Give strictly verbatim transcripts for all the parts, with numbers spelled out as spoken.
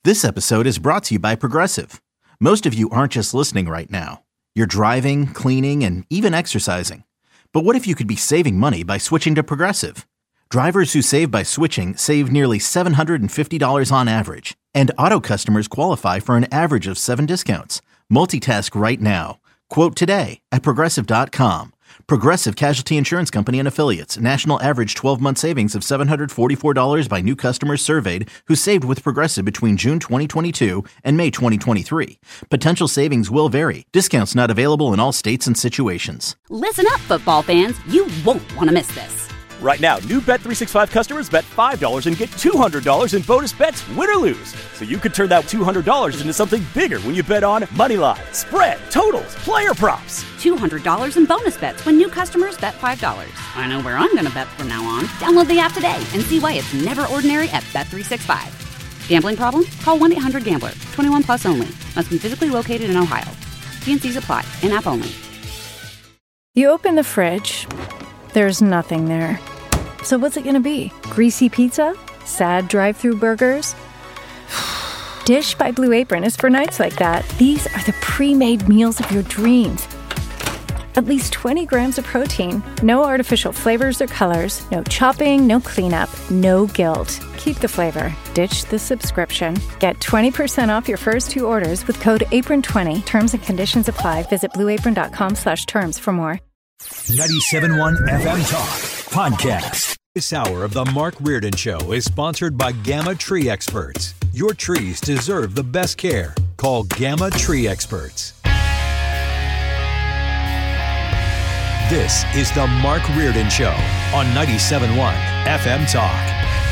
This episode is brought to you by Progressive. Most of you aren't just listening right now. You're driving, cleaning, and even exercising. But what if you could be saving money by switching to Progressive? Drivers who save by switching save nearly seven hundred fifty dollars on average. And auto customers qualify for an average of seven discounts. Multitask right now. Quote today at Progressive dot com. Progressive Casualty Insurance Company and Affiliates. National average twelve-month savings of seven hundred forty-four dollars by new customers surveyed who saved with Progressive between June twenty twenty-two and May twenty twenty-three. Potential savings will vary. Discounts not available in all states and situations. Listen up, football fans. You won't want to miss this. Right now, new Bet three sixty-five customers bet five dollars and get two hundred dollars in bonus bets, win or lose. So you could turn that two hundred dollars into something bigger when you bet on money line, spread, totals, player props. two hundred dollars in bonus bets when new customers bet five dollars. I know where I'm going to bet from now on. Download the app today and see why it's never ordinary at Bet three sixty-five. Gambling problem? Call one eight hundred gambler. twenty-one plus only. Must be physically located in Ohio. T and C's apply. In-app only. You open the fridge. There's nothing there. So what's it gonna be? Greasy pizza? Sad drive-thru burgers? Dish by Blue Apron is for nights like that. These are the pre-made meals of your dreams. At least twenty grams of protein, no artificial flavors or colors, no chopping, no cleanup, no guilt. Keep the flavor. Ditch the subscription. Get twenty percent off your first two orders with code apron twenty. Terms and conditions apply. Visit blueapron.com slash terms for more. ninety-seven point one F M Talk Podcast. This hour of the Mark Reardon Show is sponsored by Gamma Tree Experts. Your trees deserve the best care. Call Gamma Tree Experts. This is the Mark Reardon Show on ninety-seven point one F M Talk.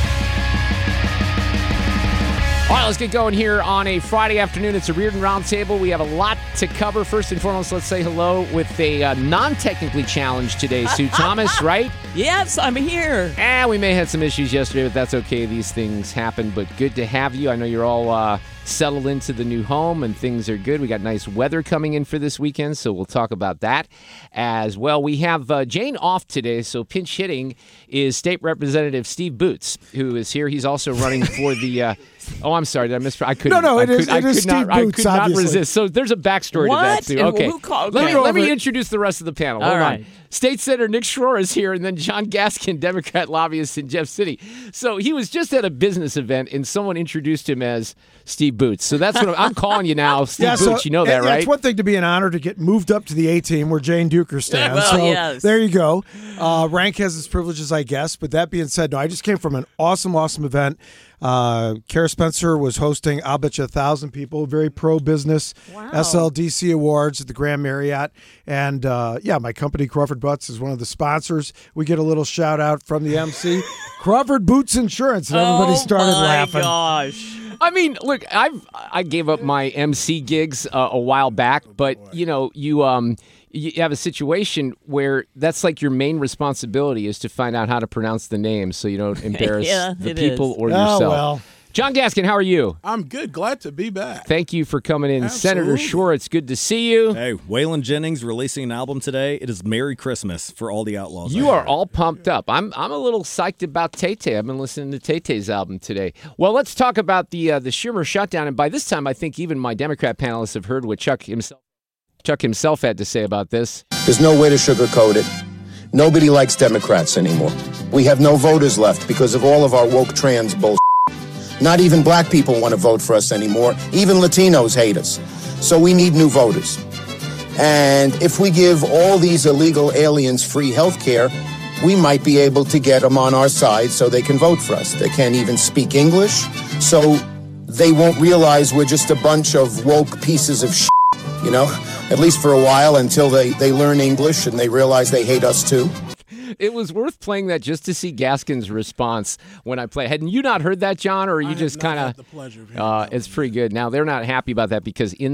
All right, let's get going here on a Friday afternoon. It's a Reardon Roundtable. We have a lot to cover. First and foremost, let's say hello with a uh, non-technically challenged today, Sue Thomas, right? Yes, I'm here. And we may have some issues yesterday, but that's okay. These things happen, but good to have you. I know you're all uh, settled into the new home and things are good. We got nice weather coming in for this weekend, so we'll talk about that as well. We have uh, Jane off today, so pinch hitting is State Representative Steve Boots, who is here. He's also running for the... Uh, oh, I'm sorry. Did I miss? I couldn't. No, no, I it could, is, I it could is not, Steve I Boots, could not obviously. resist. So there's a backstory What? to that, too. And Okay. who called- Let me, Go let me over it. introduce the rest of the panel. All Hold right. on. State Senator Nick Schroer is here, and then John Gaskin, Democrat lobbyist in Jeff City. So he was just at a business event, and someone introduced him as Steve Boots. So that's what I'm, I'm calling you now, Steve Yeah, Boots. so, you know that, yeah, right? It's one thing to be an honor to get moved up to the A team where Jane Duker stands. well, so yes. there you go. Uh, rank has its privileges, I guess. But that being said, no, I just came from an awesome, awesome event. Uh, Kara Spencer was hosting, I'll bet you a thousand people, very pro-business Wow. S L D C Awards at the Grand Marriott. And, uh, yeah, my company, Crawford Butts, is one of the sponsors. We get a little shout-out from the M C, Crawford Boots Insurance, and everybody started oh my laughing. gosh. I mean, look, I've I gave up my M C gigs uh, a while back, but you know, you um you have a situation where that's like your main responsibility is to find out how to pronounce the name so you don't embarrass Yeah, the it people is. or Oh, yourself. well. John Gaskin, how are you? I'm good. Glad to be back. Thank you for coming in. Senator Absolutely. Schroer, it's good to see you. Hey, Waylon Jennings releasing an album today. It is Merry Christmas for all the outlaws. You out are there. all pumped up. I'm I'm a little psyched about Tay-Tay. I've been listening to Tay-Tay's album today. Well, let's talk about the uh, the Schumer shutdown. And by this time, I think even my Democrat panelists have heard what Chuck himself Chuck himself had to say about this. There's no way to sugarcoat it. Nobody likes Democrats anymore. We have no voters left because of all of our woke trans bullshit. Not even black people want to vote for us anymore. Even Latinos hate us. So we need new voters. And if we give all these illegal aliens free health care, we might be able to get them on our side so they can vote for us. They can't even speak English, so they won't realize we're just a bunch of woke pieces of shit, you know? At least for a while until they, they learn English and they realize they hate us too. It was worth playing that just to see Gaskin's response when I play. Hadn't you not heard that, John, or are you I just have not kind had of? the pleasure of hearing Uh, that it's one. pretty good. Now they're not happy about that because in that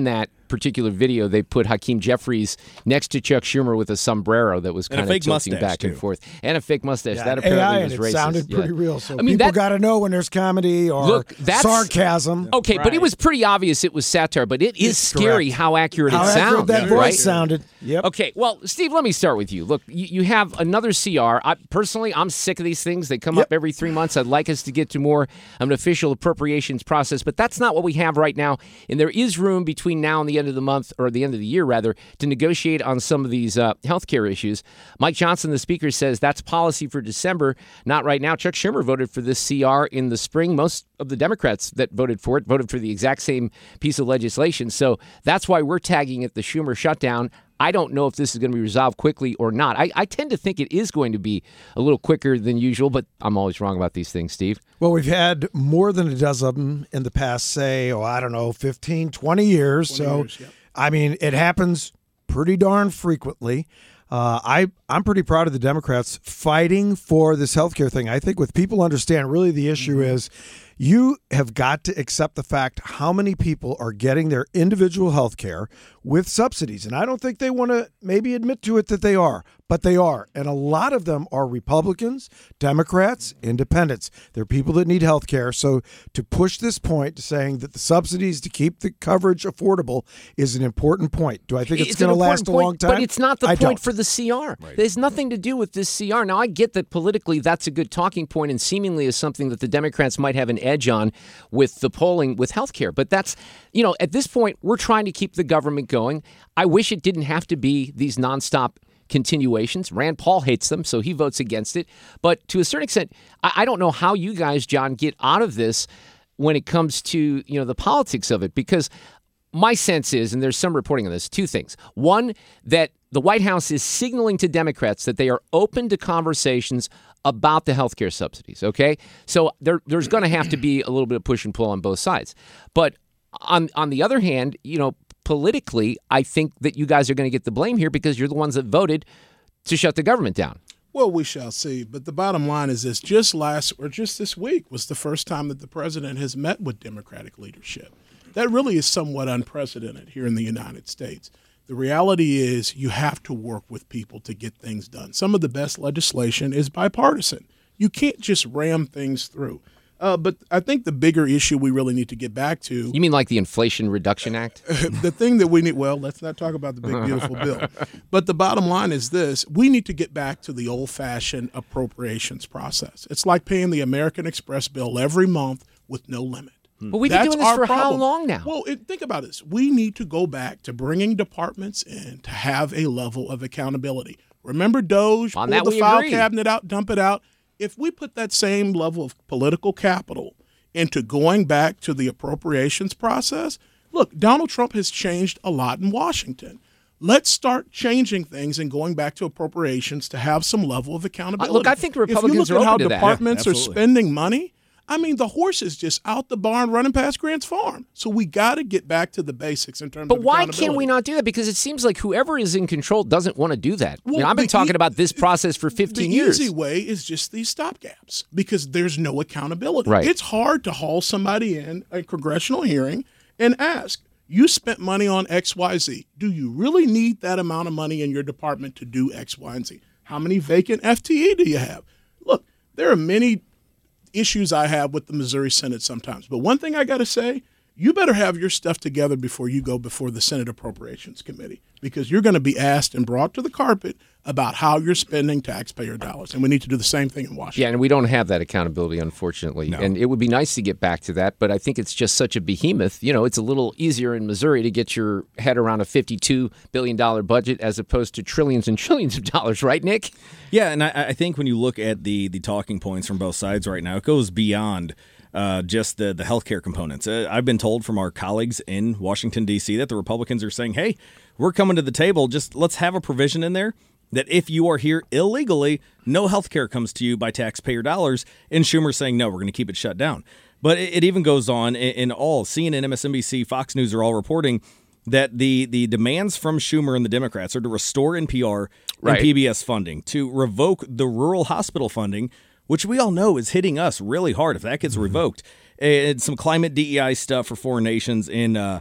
particular video, they put Hakeem Jeffries next to Chuck Schumer with a sombrero that was kind of tilting back too. and forth. And a fake mustache. Yeah, that apparently A I was and racist. It sounded yeah. pretty real. So I mean, people that, got to know when there's comedy or look, that's, sarcasm. Okay, right. But it was pretty obvious it was satire, but it is It's scary correct. how accurate how it accurate sounds. that yeah. voice right? sounded. Yep. Okay, well, Steve, let me start with you. Look, you, you have another C R. I, personally, I'm sick of these things. They come yep. up every three months. I'd like us to get to more of an official appropriations process, but that's not what we have right now. And there is room between now and the end of the month, or the end of the year, rather, to negotiate on some of these uh, health care issues. Mike Johnson, the Speaker, says that's policy for December, not right now. Chuck Schumer voted for this C R in the spring. Most of the Democrats that voted for it voted for the exact same piece of legislation. So that's why we're tagging it the Schumer shutdown. I don't know if this is going to be resolved quickly or not. I, I tend to think it is going to be a little quicker than usual, but I'm always wrong about these things, Steve. Well, we've had more than a dozen of them in the past, say, oh, I don't know, fifteen, twenty years. twenty so, years, yep. I mean, it happens pretty darn frequently. Uh, I, I'm pretty proud of the Democrats fighting for this healthcare thing. I think what people understand, really the issue mm-hmm. is you have got to accept the fact how many people are getting their individual health care with subsidies. And I don't think they want to maybe admit to it that they are, but they are. And a lot of them are Republicans, Democrats, independents. They're people that need health care. So to push this point to saying that the subsidies to keep the coverage affordable is an important point. Do I think it's, it's going to last a point, long time? But it's not the I point don't. for the C R. Right. There's nothing to do with this C R. Now, I get that politically that's a good talking point and seemingly is something that the Democrats might have an edge on with the polling with health care. But that's, you know, at this point, we're trying to keep the government going. I wish it didn't have to be these nonstop continuations. Rand Paul hates them, so he votes against it. But to a certain extent, I, I don't know how you guys, John, get out of this when it comes to, you know, the politics of it, because my sense is, and there's some reporting on this, two things. One, that the White House is signaling to Democrats that they are open to conversations about the health care subsidies, okay? So there, there's going to have to be a little bit of push and pull on both sides. But on on the other hand, you know, politically, I think that you guys are going to get the blame here because you're the ones that voted to shut the government down. Well, we shall see. But the bottom line is this. Just last or just this week was the first time that the president has met with Democratic leadership. That really is somewhat unprecedented here in the United States. The reality is you have to work with people to get things done. Some of the best legislation is bipartisan. You can't just ram things through. Uh, but I think the bigger issue we really need to get back to. You mean like the Inflation Reduction Act? The thing that we need, well, let's not talk about the big, beautiful bill. But the bottom line is this. We need to get back to the old-fashioned appropriations process. It's like paying the American Express bill every month with no limit. But we've been That's doing this our for problem. how long now? Well, it, think about this. We need to go back to bringing departments in to have a level of accountability. Remember Doge, On pull that the we file agree. cabinet out, dump it out. If we put that same level of political capital into going back to the appropriations process, look, Donald Trump has changed a lot in Washington. Let's start changing things and going back to appropriations to have some level of accountability. Look, I think the Republicans if you look are at how open to that. departments Yeah, are absolutely. spending money, I mean, the horse is just out the barn running past Grant's farm. So we got to get back to the basics in terms But of why accountability. can't we not do that? Because it seems like whoever is in control doesn't want to do that. Well, you know, I've been the talking e- about this process for fifteen the years. The easy way is just these stopgaps because there's no accountability. Right. It's hard to haul somebody in a congressional hearing and ask, you spent money on X Y Z. Do you really need that amount of money in your department to do X, Y, and Z? How many vacant F T E do you have? Look, there are many issues I have with the Missouri Senate sometimes. But one thing I got to say, you better have your stuff together before you go before the Senate Appropriations Committee because you're going to be asked and brought to the carpet about how you're spending taxpayer dollars. And we need to do the same thing in Washington. Yeah, and we don't have that accountability, unfortunately. No. And it would be nice to get back to that, but I think it's just such a behemoth. You know, it's a little easier in Missouri to get your head around a fifty-two billion dollars budget as opposed to trillions and trillions of dollars, right, Nick? Yeah, and I, I think when you look at the the talking points from both sides right now, it goes beyond uh, just the, the healthcare components. Uh, I've been told from our colleagues in Washington, D C that the Republicans are saying, hey, we're coming to the table. Just let's have a provision in there that if you are here illegally, no health care comes to you by taxpayer dollars. And Schumer's saying, no, we're going to keep it shut down. But it, it even goes on in, in all. C N N, M S N B C, Fox News are all reporting that the, the demands from Schumer and the Democrats are to restore N P R Right. and P B S funding, to revoke the rural hospital funding, which we all know is hitting us really hard if that gets revoked, and some climate D E I stuff for foreign nations in uh,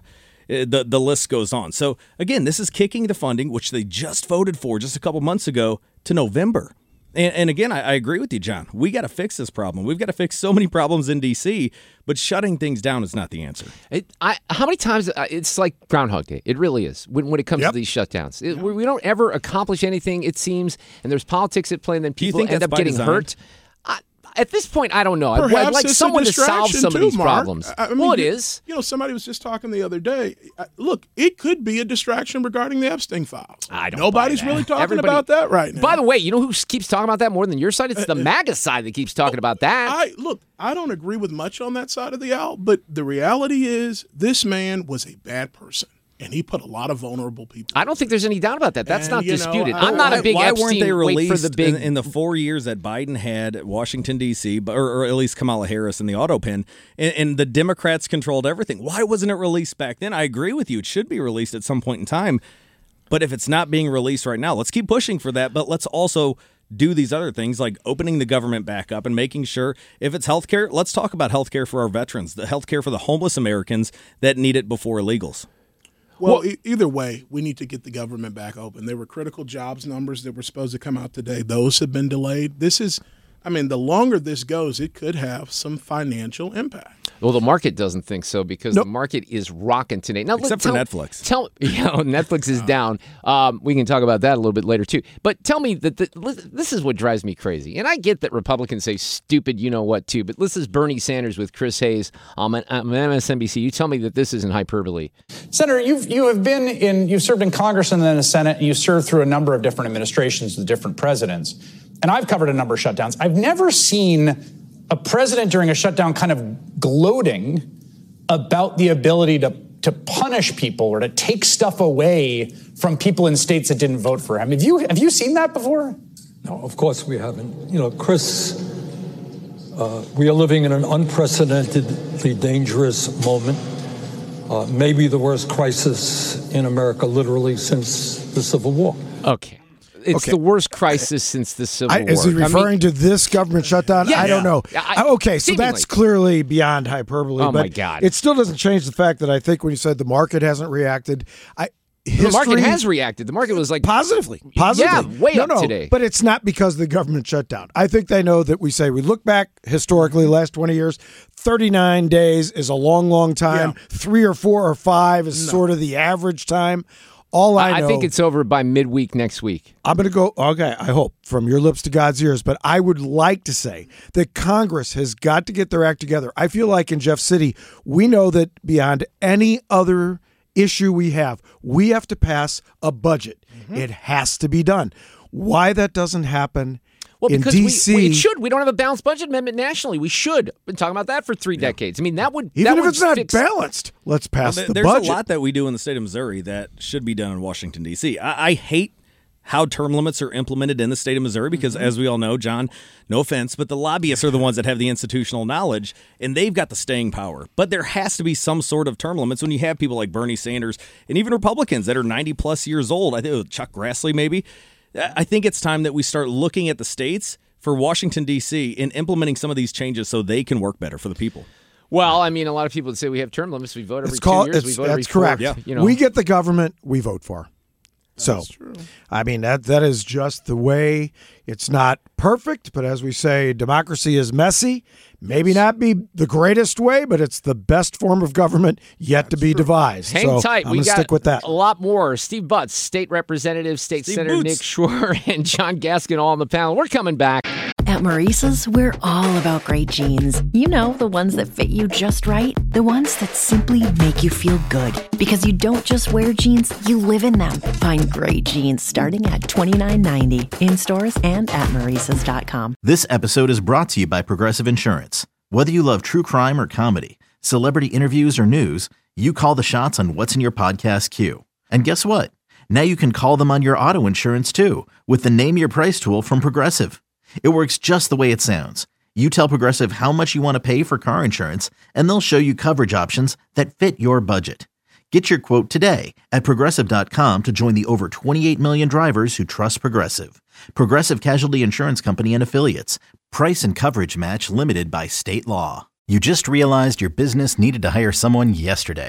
The, the list goes on. So, again, this is kicking the funding, which they just voted for just a couple months ago, to November. And, and again, I, I agree with you, John. We got to fix this problem. We've got to fix so many problems in D C, but shutting things down is not the answer. It, I, how many times, uh, it's like Groundhog Day. It really is when, when it comes Yep. to these shutdowns. It, we, we don't ever accomplish anything, it seems, and there's politics at play, and then Do you people think end that's up by getting design? hurt. I, at this point, I don't know. I'd, I'd Perhaps like it's someone a to solve distraction some of too, these Mark. problems. I mean, well, it you, is. You know, somebody was just talking the other day. Uh, Look, it could be a distraction regarding the Epstein files. I don't Nobody's buy that. really talking Everybody- about that right now. By the way, you know who keeps talking about that more than your side? It's the MAGA side that keeps talking about that. I look, I don't agree with much on that side of the aisle, but the reality is this man was a bad person, and he put a lot of vulnerable people. I don't think there's any doubt about that. That's And, not you know, disputed. I- I'm not why, a big why Epstein weren't they wait released for the big in, in the four years that Biden had Washington, D C, or, or at least Kamala Harris in the auto pen, and, and the Democrats controlled everything? Why wasn't it released back then? I agree with you. It should be released at some point in time. But if it's not being released right now, let's keep pushing for that. But let's also do these other things like opening the government back up and making sure if it's healthcare, let's talk about healthcare for our veterans, the healthcare for the homeless Americans that need it before illegals. Well, well e- either way, we need to get the government back open. There were critical jobs numbers that were supposed to come out today. Those have been delayed. This is, I mean, the longer this goes, it could have some financial impact. Well, the market doesn't think so because Nope. the market is rocking today. Now, Except tell, for Netflix. Tell you know, Netflix is down. Um, we can talk about that a little bit later too. But tell me that the, this is what drives me crazy. And I get that Republicans say stupid, you know what, too. But this is Bernie Sanders with Chris Hayes on M S N B C. You tell me that this isn't hyperbole. Senator, you've you have been in you've served in Congress and then in the Senate, and you've served through a number of different administrations with different presidents. And I've covered a number of shutdowns. I've never seen a president during a shutdown kind of gloating about the ability to, to punish people or to take stuff away from people in states that didn't vote for him. Have you have you seen that before? No, of course we haven't. You know, Chris, uh, we are living in an unprecedentedly dangerous moment. Uh, maybe the worst crisis in America, literally, since the Civil War. Okay. It's Okay. the worst crisis since the Civil I, War. is he I mean- referring to this government shutdown? Yeah. I don't Yeah. know. I- Uh, okay, so seemingly. that's clearly beyond hyperbole. Oh, but my God. It still doesn't change the fact that I think when you said the market hasn't reacted, I The market history- has reacted. The market was like Positively. Positively. Yeah, way no, up no, today. But it's not because the government shut down. I think they know that we say we look back historically, last twenty years, thirty-nine days is a long, long time. Yeah. Three or four or five is sort of the average time. All I, I, know, I think it's over by midweek next week. I'm going to go, okay, I hope, from your lips to God's ears, but I would like to say that Congress has got to get their act together. I feel like in Jeff City, we know that beyond any other issue we have, we have to pass a budget. Mm-hmm. It has to be done. Why that doesn't happen Well, in because D we, C we it should. We don't have a balanced budget amendment nationally. We should. Been talking about that for three decades. I mean, that would even that if would it's not fix, balanced, let's pass Well, the there's budget. a lot that we do in the state of Missouri that should be done in Washington, D C. I, I hate how term limits are implemented in the state of Missouri because, as we all know, John, no offense, but the lobbyists are the ones that have the institutional knowledge, and they've got the staying power. But there has to be some sort of term limits when you have people like Bernie Sanders and even Republicans that are ninety-plus years old. I think it was Chuck Grassley, maybe. I think it's time that we start looking at the states for Washington, D C, and implementing some of these changes so they can work better for the people. Well, I mean, a lot of people would say we have term limits. We vote every It's called, two years. it's, we vote every that's four. correct. Yeah. You know. We get the government we vote for. So, true. I mean, that that is just the way. It's not perfect, but as we say, democracy is messy. Maybe not be the greatest way, but it's the best form of government yet to be devised. Hang so tight. I'm We going to got stick with that. a lot more. Steve Butts, State Representative, State Steve Senator Boots. Nick Schwer, and John Gaskin all on the panel. We're coming back. At Maurice's, we're all about great jeans. You know, the ones that fit you just right. The ones that simply make you feel good. Because you don't just wear jeans, you live in them. Find great jeans starting at twenty-nine ninety in stores and at Maurice's dot com. This episode is brought to you by Progressive Insurance. Whether you love true crime or comedy, celebrity interviews or news, you call the shots on what's in your podcast queue. And guess what? Now you can call them on your auto insurance too with the Name Your Price tool from Progressive. It works just the way it sounds. You tell Progressive how much you want to pay for car insurance, and they'll show you coverage options that fit your budget. Get your quote today at Progressive dot com to join the over twenty-eight million drivers who trust Progressive. Progressive Casualty Insurance Company and Affiliates. Price and coverage match limited by state law. You just realized your business needed to hire someone yesterday.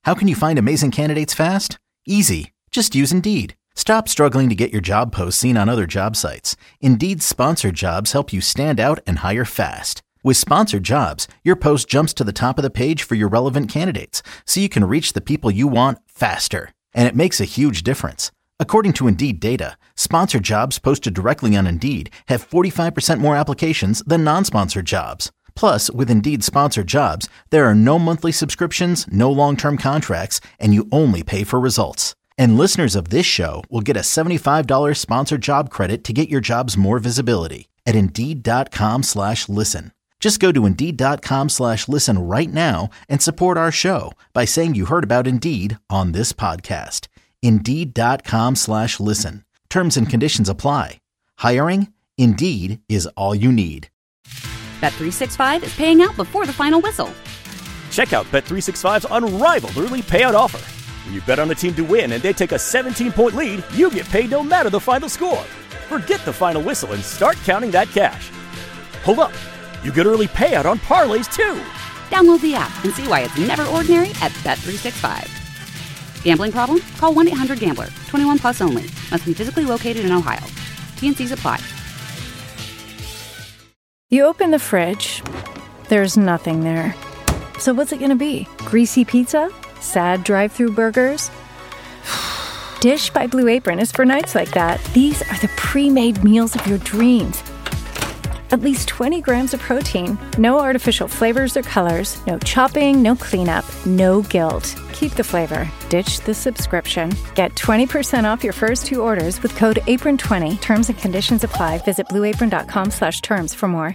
How can you find amazing candidates fast? Easy. Just use Indeed. Stop struggling to get your job posts seen on other job sites. Indeed's sponsored jobs help you stand out and hire fast. With sponsored jobs, your post jumps to the top of the page for your relevant candidates, so you can reach the people you want faster. And it makes a huge difference. According to Indeed data, sponsored jobs posted directly on Indeed have forty-five percent more applications than non-sponsored jobs. Plus, with Indeed sponsored jobs, there are no monthly subscriptions, no long-term contracts, and you only pay for results. And listeners of this show will get a seventy-five dollars sponsored job credit to get your jobs more visibility at Indeed.com slash listen. Just go to Indeed.com slash listen right now and support our show by saying you heard about Indeed on this podcast. Indeed.com slash listen. Terms and conditions apply. Hiring? Indeed is all you need. Bet three sixty-five is paying out before the final whistle. Check out Bet three sixty-five's unrivaled early payout offer. When you bet on a team to win and they take a seventeen-point lead, you get paid no matter the final score. Forget the final whistle and start counting that cash. Hold up. You get early payout on parlays, too. Download the app and see why it's never ordinary at Bet three sixty-five. Gambling problem? Call one eight hundred gambler. twenty-one plus only. Must be physically located in Ohio. T and C's apply. You open the fridge, there's nothing there. So what's it going to be? Greasy pizza? Sad drive-thru burgers? Dish by Blue Apron is for nights like that. These are the pre-made meals of your dreams. At least twenty grams of protein, no artificial flavors or colors, no chopping, no cleanup, no guilt. Keep the flavor. Ditch the subscription. Get twenty percent off your first two orders with code apron twenty. Terms and conditions apply. Visit blueapron.com slash terms for more.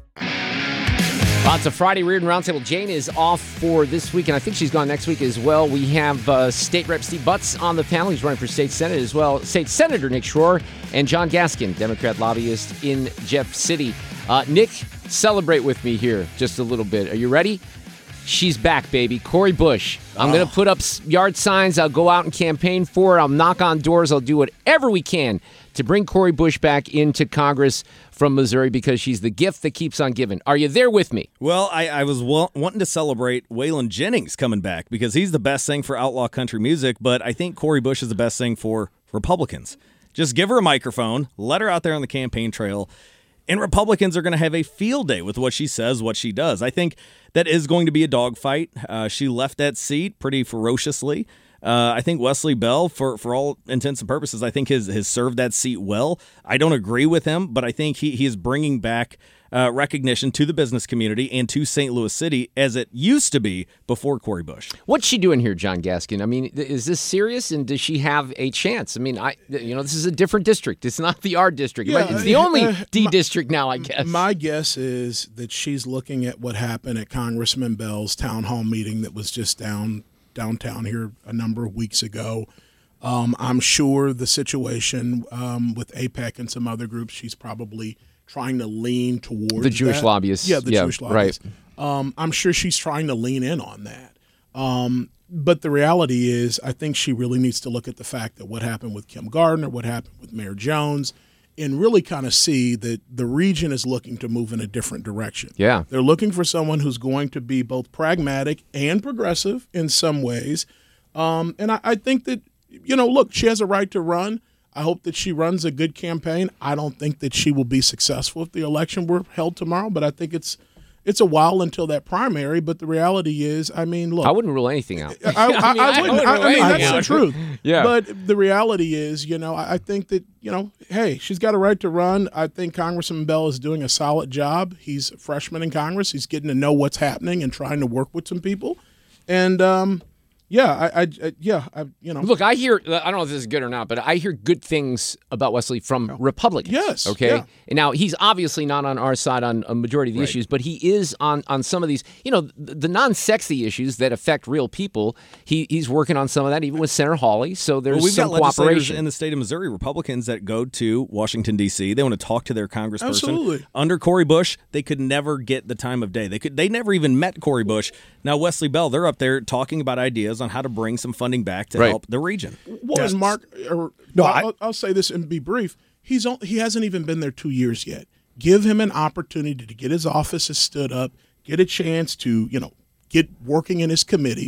Lots of Friday Reardon Roundtable. Jane is off for this week, and I think she's gone next week as well. We have uh, State Rep Steve Butts on the panel. He's running for State Senate as well. State Senator Nick Schroer and John Gaskin, Democrat lobbyist in Jeff City. Uh, Nick, celebrate with me here just a little bit. Are you ready? She's back, baby. Cori Bush. I'm oh. going to put up yard signs. I'll go out and campaign for her. I'll knock on doors. I'll do whatever we can to bring Cori Bush back into Congress from Missouri because she's the gift that keeps on giving. Are you there with me? Well, I, I was wa- wanting to celebrate Waylon Jennings coming back because he's the best thing for outlaw country music, but I think Cori Bush is the best thing for Republicans. Just give her a microphone, let her out there on the campaign trail, and Republicans are going to have a field day with what she says, what she does. I think that is going to be a dogfight. Uh, she left that seat pretty ferociously. Uh, I think Wesley Bell, for, for all intents and purposes, I think has, has served that seat well. I don't agree with him, but I think he, he is bringing back uh, recognition to the business community and to Saint Louis City as it used to be before Cori Bush. What's she doing here, John Gaskin? I mean, is this serious, and does she have a chance? I mean, I you know, this is a different district. It's not the R district. Yeah, it's the only uh, D my, district now, I guess. My guess is that she's looking at what happened at Congressman Bell's town hall meeting that was just down downtown here a number of weeks ago. Um, I'm sure the situation um, with AIPAC and some other groups, she's probably trying to lean towards the Jewish that. lobbyists. Yeah, the yeah, Jewish lobbyists. Right. Um, I'm sure she's trying to lean in on that. Um, but the reality is, I think she really needs to look at the fact that what happened with Kim Gardner, what happened with Mayor Jones, and really kind of see that the region is looking to move in a different direction. Yeah. They're looking for someone who's going to be both pragmatic and progressive in some ways. Um, and I, I think that, you know, look, she has a right to run. I hope that she runs a good campaign. I don't think that she will be successful if the election were held tomorrow, but I think it's it's a while until that primary. But the reality is, I mean, look. I wouldn't rule anything out. I, I, I, mean, I, I wouldn't. I, I mean, that's out. the truth. Yeah. But the reality is, you know, I, I think that, you know, hey, she's got a right to run. I think Congressman Bell is doing a solid job. He's a freshman in Congress. He's getting to know what's happening and trying to work with some people. And, um, Yeah, I, I, yeah, I, you know. Look, I hear, I don't know if this is good or not, but I hear good things about Wesley from Republicans. Yes. Okay. Yeah. And now he's obviously not on our side on a majority of the right. issues, but he is on, on some of these, you know, the, the non-sexy issues that affect real people. He he's working on some of that, even with Senator Hawley. So there's well, we've some got legislators cooperation in the state of Missouri, Republicans that go to Washington D C. They want to talk to their congressperson. Absolutely. Under Cori Bush, they could never get the time of day. They could. They never even met Cori Bush. Now Wesley Bell, they're up there talking about ideas on how to bring some funding back to right. help the region. Well, Yes. and Mark, or, No, I'll, I- I'll say this and be brief. He's on, he hasn't even been there two years yet. Give him an opportunity to get his offices stood up, get a chance to, you know, get working in his committees,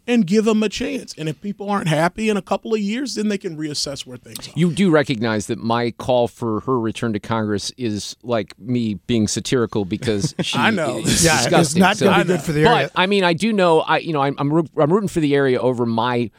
and give them a chance. And if people aren't happy in a couple of years, then they can reassess where things are. You do recognize that my call for her return to Congress is like me being satirical because she I know. is Yeah, disgusting. it's not going to So- be good for the area. But I mean, I do know. I you know, I'm I'm, root- I'm rooting for the area over my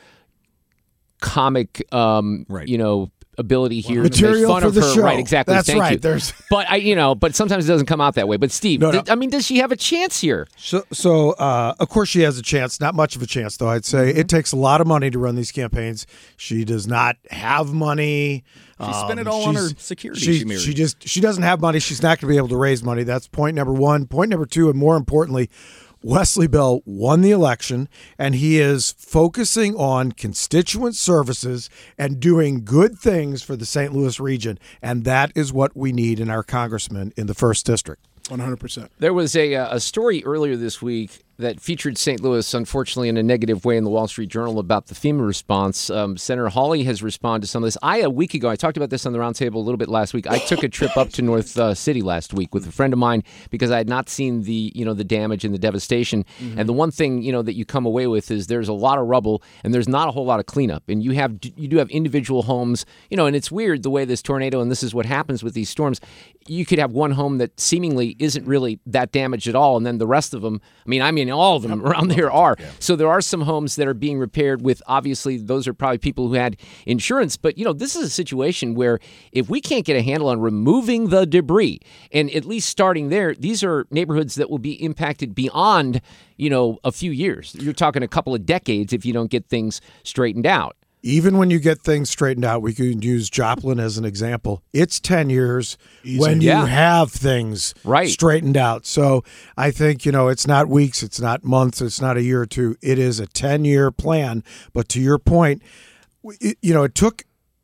comic, um, Right. you know, ability here Material to make fun for of the her. show. Right, exactly. That's Thank right. you. There's- But I, you know, but sometimes it doesn't come out that way. But Steve, No, no. th- I mean, does she have a chance here? So, so uh, of course she has a chance. Not much of a chance, though. I'd say it takes a lot of money to run these campaigns. She does not have money. She spent it all on her security She, she married. she just she doesn't have money. She's not going to be able to raise money. That's point number one. Point number two, and more importantly, Wesley Bell won the election, and he is focusing on constituent services and doing good things for the Saint Louis region, and that is what we need in our congressman in the first district. one hundred percent. There was a uh, a story earlier this week that featured Saint Louis, unfortunately, in a negative way in the Wall Street Journal about the FEMA response. Um, Senator Hawley has responded to some of this. I, a week ago, I talked about this on the roundtable a little bit last week. I took a trip up to North uh, City last week with a friend of mine because I had not seen the, you know, the damage and the devastation. Mm-hmm. And the one thing, you know, that you come away with is there's a lot of rubble and there's not a whole lot of cleanup. And you have you do have individual homes, you know, and it's weird the way this tornado, and this is what happens with these storms. You could have one home that seemingly isn't really that damaged at all, and then the rest of them, I mean, I mean, all of them around there are. Yeah. So there are some homes that are being repaired with, obviously, those are probably people who had insurance. But, you know, this is a situation where if we can't get a handle on removing the debris, and at least starting there, these are neighborhoods that will be impacted beyond, you know, a few years. You're talking a couple of decades if you don't get things straightened out. Even when you get things straightened out, we can use Joplin as an example. It's ten years Easy. when Yeah. you have things Right. straightened out. So I think, you know, it's not weeks, it's not months, it's not a year or two. It is a ten-year plan. But to your point, it, you know, it took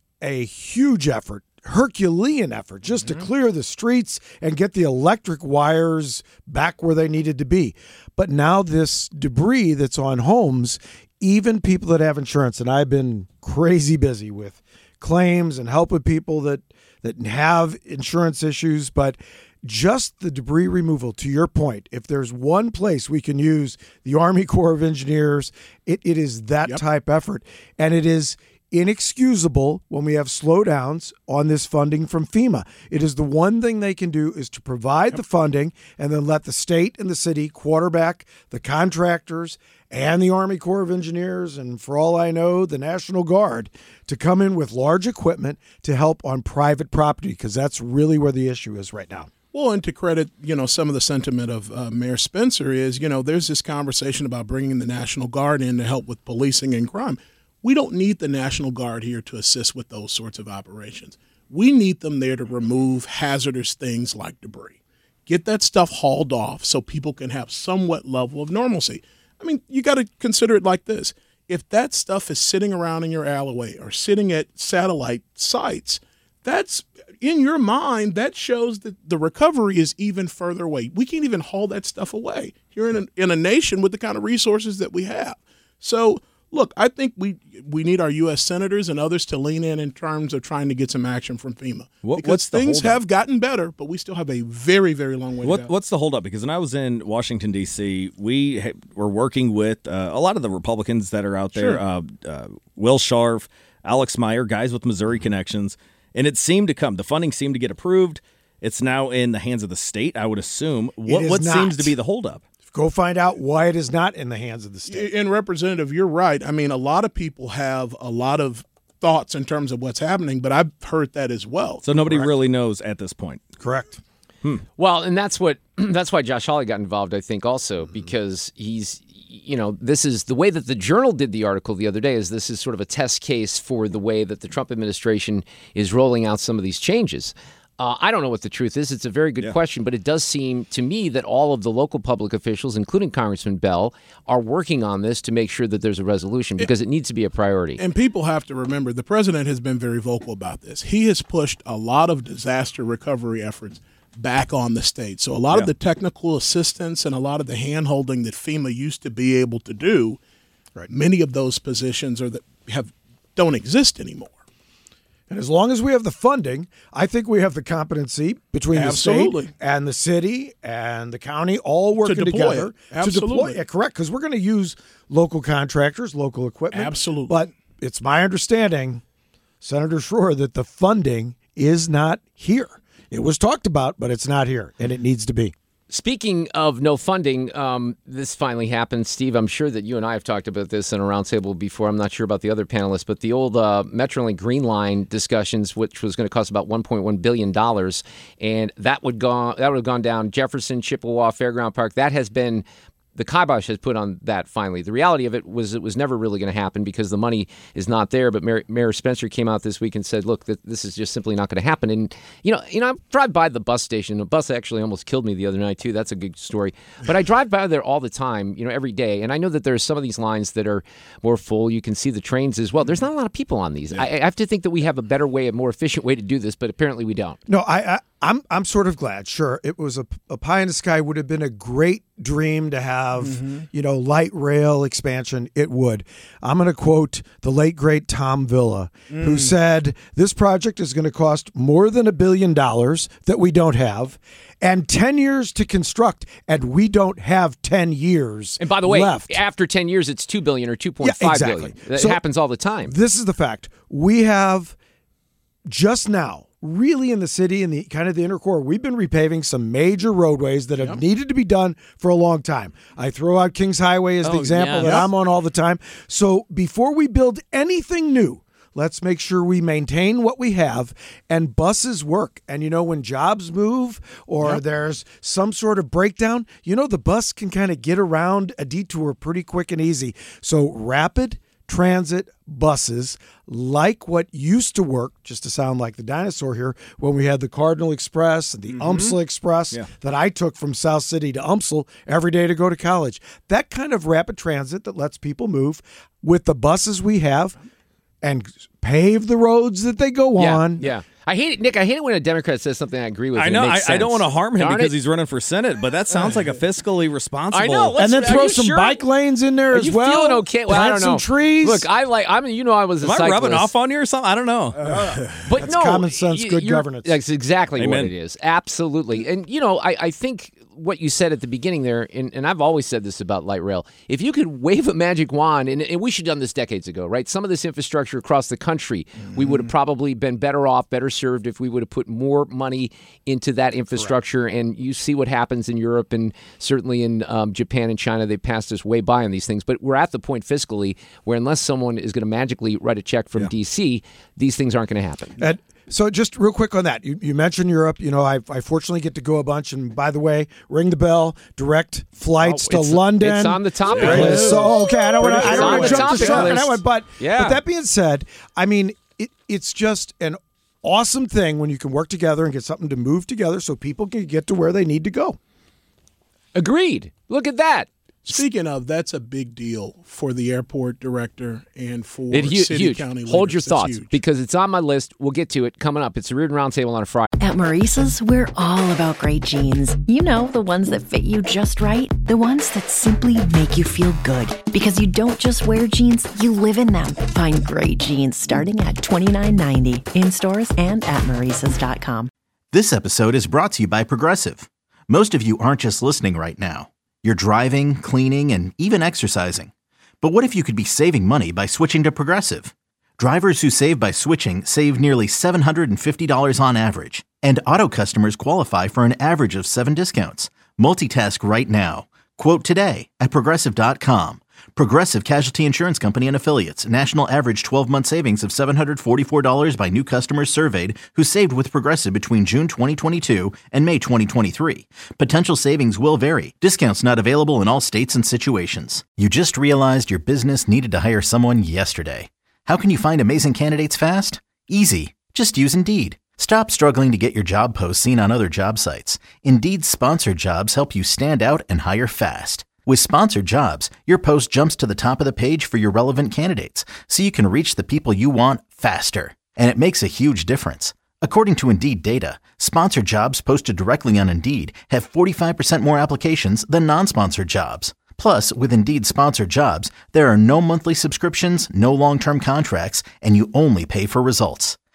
a huge effort, Herculean effort, just mm-hmm. to clear the streets and get the electric wires back where they needed to be. But now this debris that's on homes, even people that have insurance, and I've been crazy busy with claims and helping people that, that have insurance issues, but just the debris removal, to your point, if there's one place we can use the Army Corps of Engineers, it, it is that yep. type effort. And it is inexcusable when we have slowdowns on this funding from FEMA. It is the one thing they can do is to provide yep. the funding and then let the state and the city quarterback the contractors and the Army Corps of Engineers, and for all I know, the National Guard, to come in with large equipment to help on private property, because that's really where the issue is right now. Well, and to credit, you know, some of the sentiment of uh, Mayor Spencer is, you know, there's this conversation about bringing the National Guard in to help with policing and crime. We don't need the National Guard here to assist with those sorts of operations. We need them there to remove hazardous things like debris. Get that stuff hauled off so people can have somewhat level of normalcy. I mean, you got to consider it like this. If that stuff is sitting around in your alleyway or sitting at satellite sites, that's, in your mind, that shows that the recovery is even further away. We can't even haul that stuff away here in a, in a nation with the kind of resources that we have. So, look, I think we we need our U S senators and others to lean in in terms of trying to get some action from FEMA. What, because what's the things holdup? have gotten better, but we still have a very, very long way what, to go. What's the holdup? Because when I was in Washington, D C, we ha- were working with uh, a lot of the Republicans that are out there, Sure. uh, uh, Will Scharf, Alex Meyer, guys with Missouri connections, and it seemed to come. The funding seemed to get approved. It's now in the hands of the state, I would assume. What, is what not. seems to be the holdup? Go find out why it is not in the hands of the state. And Representative, you're right. I mean, a lot of people have a lot of thoughts in terms of what's happening, but I've heard that as well. So nobody Correct. really knows at this point. Correct. Hmm. Well, and that's what that's why Josh Hawley got involved, I think, also, because he's, you know, this is the way that the Journal did the article the other day is this is sort of a test case for the way that the Trump administration is rolling out some of these changes. Uh, I don't know what the truth is. It's a very good Yeah. question, but it does seem to me that all of the local public officials, including Congressman Bell, are working on this to make sure that there's a resolution because it needs to be a priority. And people have to remember, the president has been very vocal about this. He has pushed a lot of disaster recovery efforts back on the state. So a lot Yeah. of the technical assistance and a lot of the hand-holding that FEMA used to be able to do, right, many of those positions are that have don't exist anymore. And as long as we have the funding, I think we have the competency between Absolutely. the state and the city and the county all working To deploy together it. Absolutely. to deploy it. Correct, because we're going to use local contractors, local equipment. Absolutely. But it's my understanding, Senator Schroer, that the funding is not here. It was talked about, but it's not here, and it needs to be. Speaking of no funding, um, this finally happened. Steve, I'm sure that you and I have talked about this in a roundtable before. I'm not sure about the other panelists, but the old uh, Metrolink Green Line discussions, which was going to cost about one point one billion dollars, and that would go that would have gone down Jefferson, Chippewa, Fairground Park. That has been the kibosh has put on that finally. The reality of it was it was never really going to happen because the money is not there. But Mayor, Mayor Spencer came out this week and said, look, th- this is just simply not going to happen. And, you know, you know, I drive by the bus station. The bus actually almost killed me the other night, too. That's a good story. But I drive by there all the time, you know, every day. And I know that there's some of these lines that are more full. You can see the trains as well. There's not a lot of people on these. Yeah. I, I have to think that we have a better way, a more efficient way to do this, but apparently we don't. No, I, I I'm I'm sort of glad. Sure, it was a, a pie in the sky. Would have been a great dream to have, mm-hmm. you know, light rail expansion. It would. I'm going to quote the late great Tom Villa, mm. who said, "This project is going to cost more than a billion dollars that we don't have, and ten years to construct, and we don't have ten years." And by the way, left. after ten years, it's two billion or two point five yeah, exactly. billion. That so happens all the time. This is the fact. We have just now. Really in the city and the kind of the inner core, we've been repaving some major roadways that have yep. needed to be done for a long time. I throw out Kings Highway as oh, the example yeah. that yep. I'm on all the time. So before we build anything new, let's make sure we maintain what we have and buses work. And, you know, when jobs move or yep. there's some sort of breakdown, you know, the bus can kind of get around a detour pretty quick and easy. So rapid transit buses like what used to work, just to sound like the dinosaur here, when we had the Cardinal Express and the mm-hmm. UMSL Express yeah. that I took from South City to UMSL every day to go to college. That kind of rapid transit that lets people move with the buses we have and pave the roads that they go yeah, on. Yeah. I hate it, Nick. I hate it when a Democrat says something I agree with. I know. I, I don't want to harm him Darn because it. he's running for Senate, but that sounds like a fiscally responsible. I know. And then throw some sure? bike lanes in there Are as you well. Feeling okay? Well, Plant I don't know. some trees. Look, I like. I'm. You know, I was a Am I cyclist. rubbing off on you or something? I don't know. Uh, but that's no, common sense, good governance. That's exactly Amen. what it is. Absolutely. And you know, I, I think what you said at the beginning there, and, and I've always said this about light rail. If you could wave a magic wand, and, and we should have done this decades ago, right? Some of this infrastructure across the country, mm-hmm. we would have probably been better off, better served if we would have put more money into that infrastructure. Correct. And you see what happens in Europe and certainly in um, Japan and China. They passed us way by on these things. But we're at the point fiscally where unless someone is going to magically write a check from yeah. D C, these things aren't going to happen. And so just real quick on that, you, you mentioned Europe. You know, I, I fortunately get to go a bunch. And by the way, ring the bell, direct flights oh, to London. It's on the topic right. list. So, okay, I don't want to I don't want to jump the shark on that one. But, yeah. but that being said, I mean, it, it's just an awesome thing when you can work together and get something to move together so people can get to where they need to go. Agreed. Look at that. Speaking of, that's a big deal for the airport director and for it, hu- city huge. county leaders. Hold your That's thoughts huge. because it's on my list. We'll get to it coming up. It's the Reardon Roundtable on a Friday. At Maurice's, we're all about great jeans. You know, the ones that fit you just right. The ones that simply make you feel good. Because you don't just wear jeans, you live in them. Find great jeans starting at twenty-nine ninety in stores and at maurices dot com. This episode is brought to you by Progressive. Most of you aren't just listening right now. You're driving, cleaning, and even exercising. But what if you could be saving money by switching to Progressive? Drivers who save by switching save nearly seven hundred fifty dollars on average. And auto customers qualify for an average of seven discounts. Multitask right now. Quote today at Progressive dot com. Progressive Casualty Insurance Company and Affiliates. National average twelve-month savings of seven hundred forty-four dollars by new customers surveyed who saved with Progressive between June twenty twenty-two and May twenty twenty-three. Potential savings will vary. Discounts not available in all states and situations. You just realized your business needed to hire someone yesterday. How can you find amazing candidates fast? Easy. Just use Indeed. Stop struggling to get your job posts seen on other job sites. Indeed's sponsored jobs help you stand out and hire fast. With sponsored jobs, your post jumps to the top of the page for your relevant candidates, so you can reach the people you want faster. And it makes a huge difference. According to Indeed data, sponsored jobs posted directly on Indeed have forty-five percent more applications than non-sponsored jobs. Plus, with Indeed sponsored jobs, there are no monthly subscriptions, no long-term contracts, and you only pay for results.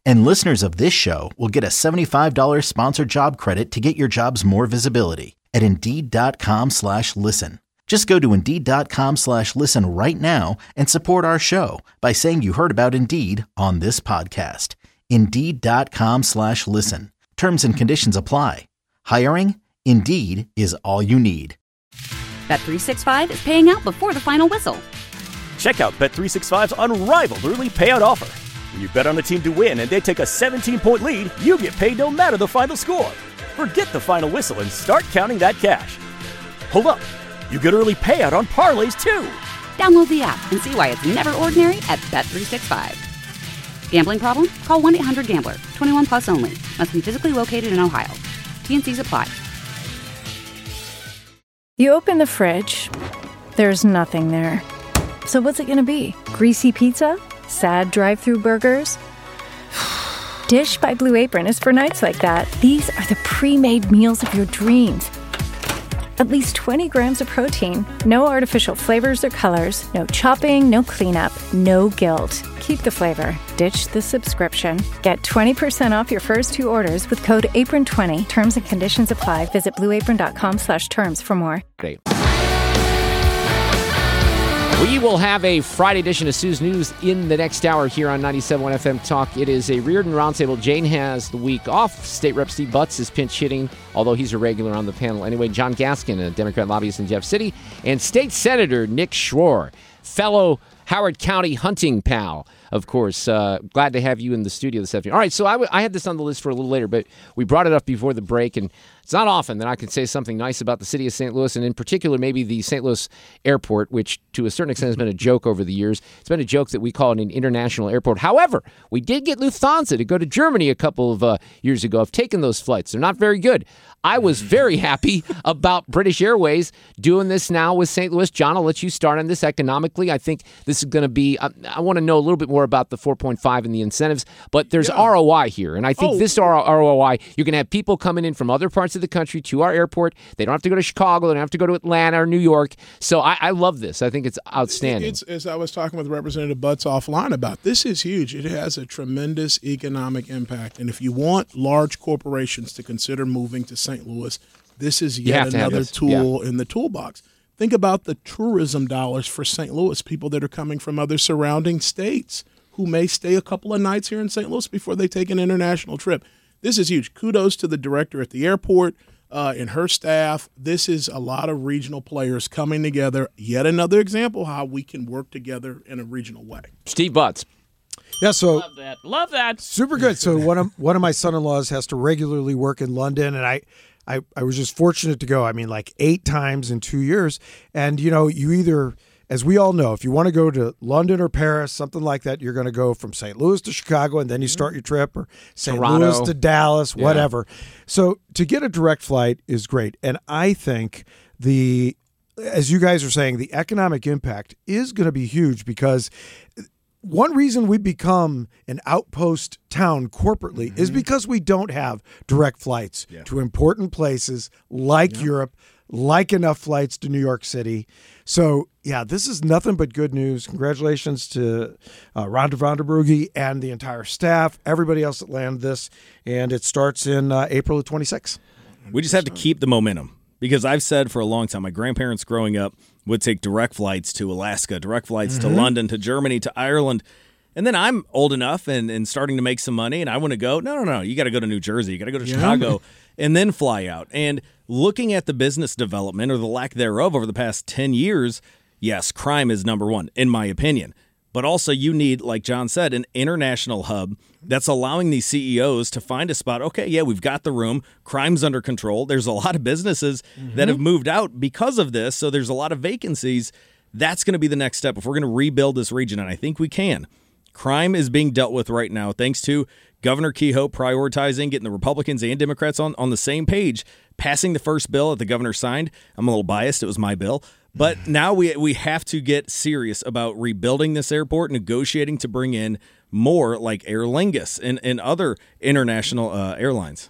And listeners of this show will get a seventy-five dollars sponsored job credit to get your jobs more visibility at Indeed.com slash listen. Just go to Indeed.com slash listen right now and support our show by saying you heard about Indeed on this podcast. Indeed.com slash listen. Terms and conditions apply. Hiring? Indeed is all you need. Bet three sixty-five is paying out before the final whistle. Check out Bet three sixty-five's unrivaled early payout offer. When you bet on a team to win and they take a seventeen-point lead, you get paid no matter the final score. Forget the final whistle and start counting that cash. Hold up. You get early payout on parlays, too. Download the app and see why it's never ordinary at Bet three sixty-five. Gambling problem? Call one eight hundred gambler. twenty-one plus only. Must be physically located in Ohio. T N Cs apply. You open the fridge, there's nothing there. So what's it going to be? Greasy pizza? Sad drive-thru burgers? Dish by Blue Apron is for nights like that. These are the pre-made meals of your dreams. At least twenty grams of protein, no artificial flavors or colors, no chopping, no cleanup, no guilt. Keep the flavor. Ditch the subscription. Get twenty percent off your first two orders with code apron twenty. Terms and conditions apply. Visit blueapron.com slash terms for more. Great. We will have a Friday edition of Sue's News in the next hour here on ninety-seven point one F M Talk. It is a Reardon Roundtable. Jane has the week off. State Rep Steve Butts is pinch hitting, although he's a regular on the panel. Anyway, John Gaskin, a Democrat lobbyist in Jeff City, and State Senator Nick Schroer, fellow Howard County hunting pal, of course. Uh, glad to have you in the studio this afternoon. All right, so I, w- I had this on the list for a little later, but we brought it up before the break, and it's not often that I can say something nice about the city of Saint Louis, and in particular maybe the Saint Louis airport, which to a certain extent has been a joke over the years. It's been a joke that we call it an international airport. However, we did get Lufthansa to go to Germany a couple of uh, years ago. I've taken those flights. They're not very good. I was very happy about British Airways doing this now with Saint Louis. John, I'll let you start on this economically. I think this is going to be, I, I want to know a little bit more about the four point five and the incentives, but there's yeah. R O I here. And I think oh. this R O I, you can have people coming in from other parts of the country to our airport. They don't have to go to Chicago. They don't have to go to Atlanta or New York. So I, I love this. I think it's outstanding. It's, as I was talking with Representative Butts offline about, this is huge. It has a tremendous economic impact. And if you want large corporations to consider moving to Saint Louis, this is yet another tool yeah. in the toolbox. Think about the tourism dollars for Saint Louis, people that are coming from other surrounding states who may stay a couple of nights here in Saint Louis before they take an international trip. This is huge. Kudos to the director at the airport uh, and her staff. This is a lot of regional players coming together. Yet another example how we can work together in a regional way. Steve Butts. Yeah, so love that. Love that. Super good. So one of one of my son-in-laws has to regularly work in London, and I, I, I was just fortunate to go. I mean, like eight times in two years. And you know, you either, as we all know, if you want to go to London or Paris, something like that, you're going to go from Saint Louis to Chicago, and then you start your trip, or Saint Louis to Dallas, yeah. whatever. So to get a direct flight is great, and I think the, as you guys are saying, the economic impact is going to be huge because one reason we become an outpost town corporately mm-hmm. is because we don't have direct flights yeah. to important places like yeah. Europe, like enough flights to New York City. So, yeah, this is nothing but good news. Congratulations to uh, Rhonda von der Brugge and the entire staff, everybody else that landed this, and it starts in uh, April of twenty-six. We just have to keep the momentum. Because I've said for a long time, my grandparents growing up would take direct flights to Alaska, direct flights mm-hmm. to London, to Germany, to Ireland. And then I'm old enough and, and starting to make some money, and I want to go. No, no, no. You got to go to New Jersey. You got to go to yeah. Chicago and then fly out. And looking at the business development or the lack thereof over the past ten years, yes, crime is number one, in my opinion. But also you need, like John said, an international hub that's allowing these C E Os to find a spot. Okay, yeah, we've got the room. Crime's under control. There's a lot of businesses mm-hmm. that have moved out because of this, so there's a lot of vacancies. That's going to be the next step if we're going to rebuild this region, and I think we can. Crime is being dealt with right now thanks to Governor Kehoe prioritizing, getting the Republicans and Democrats on, on the same page, passing the first bill that the governor signed. I'm a little biased. It was my bill. But now we we have to get serious about rebuilding this airport, negotiating to bring in more like Aer Lingus and, and other international uh, airlines.